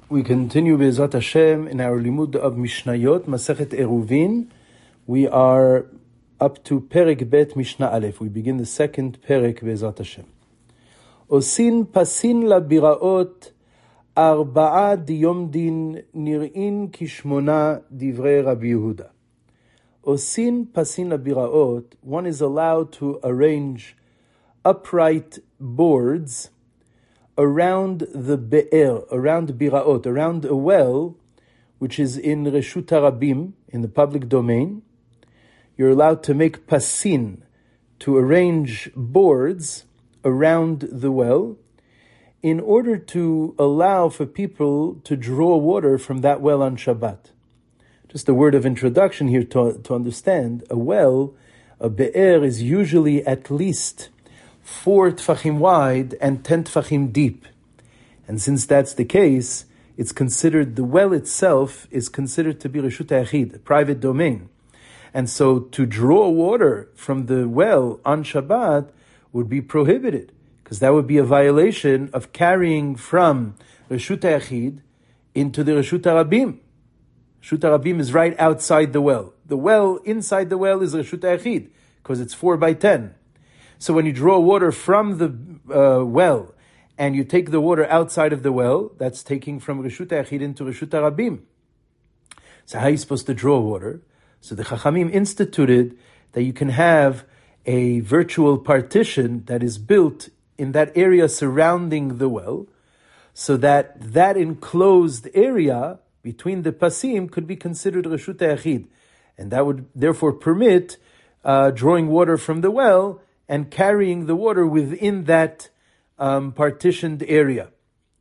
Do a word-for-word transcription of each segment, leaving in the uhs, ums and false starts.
We continue Be'ezrat Hashem in our limud of Mishnayot, Masechet Eruvin. We are up to Perek Bet Mishnah Aleph. We begin the second Perek Be'ezrat Hashem. Osin pasin labiraot arba'a diyomdin nir'in kishmona divrei Rabbi Yehuda. Osin pasin labiraot, one is allowed to arrange upright boards around the be'er, around biraot, around a well, which is in Reshut HaRabim, in the public domain. You're allowed to make pasin, to arrange boards around the well, in order to allow for people to draw water from that well on Shabbat. Just a word of introduction here to, to understand, a well, a be'er, is usually at least four tfachim wide and ten tfachim deep. And since that's the case, it's considered, the well itself is considered to be Reshut HaYachid, a private domain. And so to draw water from the well on Shabbat would be prohibited, because that would be a violation of carrying from Reshut HaYachid into the Reshut HaRabim. Reshut HaRabim is right outside the well. The well inside the well is Reshut HaYachid, because it's four by ten. So when you draw water from the uh, well, and you take the water outside of the well, that's taking from Reshut HaYachid into Reshut HaRabim. So how are you supposed to draw water? So the Chachamim instituted that you can have a virtual partition that is built in that area surrounding the well, so that that enclosed area between the pasim could be considered Reshut HaYachid. And that would therefore permit uh, drawing water from the well and carrying the water within that um, partitioned area.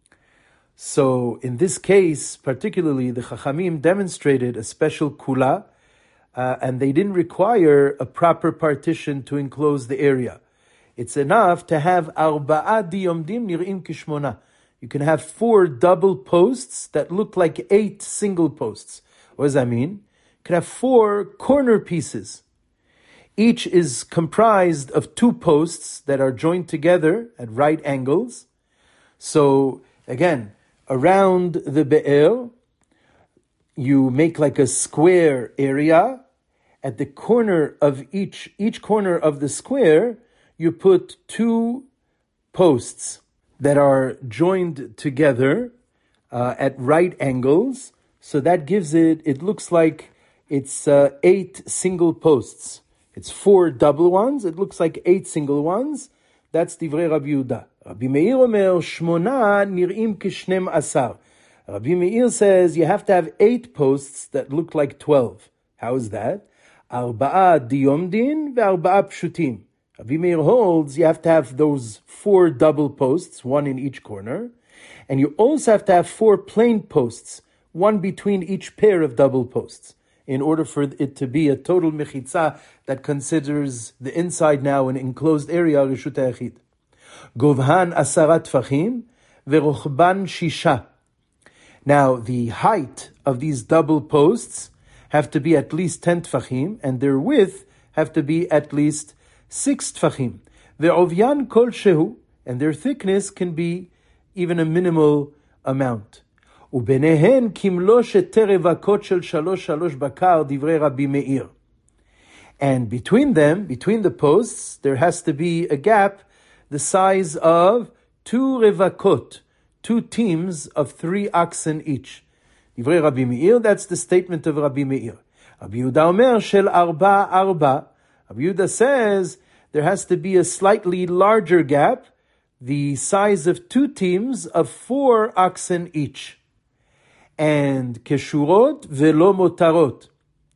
So in this case, particularly, the Chachamim demonstrated a special kula, uh, and they didn't require a proper partition to enclose the area. It's enough to have arba'a diyomdim nir'im kishmona. You can have four double posts that look like eight single posts. What does that mean? You can have four corner pieces. Each is comprised of two posts that are joined together at right angles. So, again, around the be'er, you make like a square area. At the corner of each, each corner of the square, you put two posts that are joined together uh, at right angles. So that gives it, it looks like it's uh, eight single posts. It's four double ones. It looks like eight single ones. That's Divrei Rabbi Yehuda. Rabbi Meir Omer Shmona nir'im kishnem asar. Rabbi Meir says you have to have eight posts that look like twelve. How is that? Arba'a diyomdin ve'arba'a pshutim. Rabbi Meir holds you have to have those four double posts, one in each corner, and you also have to have four plain posts, one between each pair of double posts, in order for it to be a total mechitza that considers the inside now an enclosed area, Reshut HaYachid. Govhan asarat tfachim verochban shisha. Now, the height of these double posts have to be at least ten tfachim, and their width have to be at least six tfachim. Ve'ovyan kol shehu, and their thickness can be even a minimal amount. וביניהן כמלוא שתי רווקות של שלוש שלוש בקר דברי רבי מאיר. And between them, between the posts, there has to be a gap the size of two revakot, two teams of three oxen each. דברי רבי מאיר, that's the statement of Rabbi Meir. Rabbi Yehuda אומר של ארבע ארבע. Rabbi Yehuda says there has to be a slightly larger gap, the size of two teams of four oxen each. And keshurot velo motarot.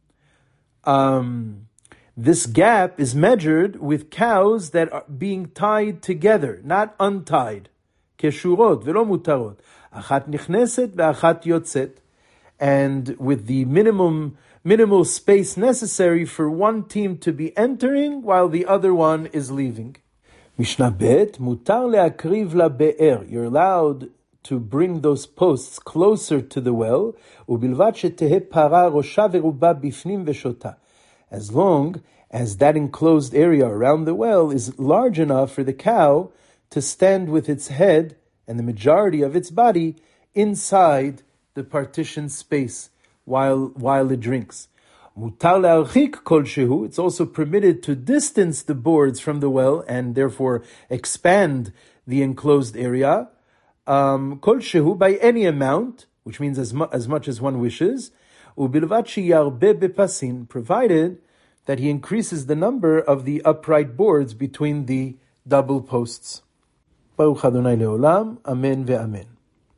Um, this gap is measured with cows that are being tied together, not untied. Keshurot velo motarot. Achat nichneset ve'achat yotzet. And with the minimum, minimal space necessary for one team to be entering while the other one is leaving. Mishnah Bet, mutar le'akriv la'be'er. You're allowed to bring those posts closer to the well, ובלבד שתהא פרה ראשה ורובה בפנים ושותה. As long as that enclosed area around the well is large enough for the cow to stand with its head and the majority of its body inside the partition space while while it drinks. Mutar le'archik kol shehu. It's also permitted to distance the boards from the well and therefore expand the enclosed area. Um, kol shehu, by any amount, which means as, mu- as much as one wishes. Ubilvat sheyarbe bepasin, provided that he increases the number of the upright boards between the double posts. Baruch Adonai leolam. Amen ve'amen.